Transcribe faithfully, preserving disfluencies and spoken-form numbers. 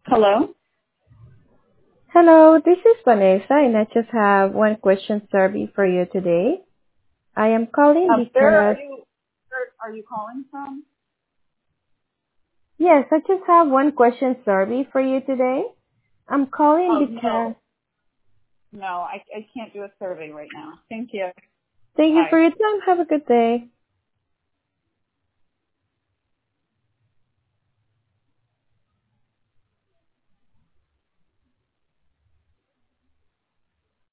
Hello? Hello, this is Vanessa, and I just have one question survey for you today. I am calling Um, where are because, you, where are you calling from? yes, I just have one question survey for you today. I'm calling Oh, because, no. No, I, I can't do a survey right now. Thank you. thank you Bye. for your time. Have a good day.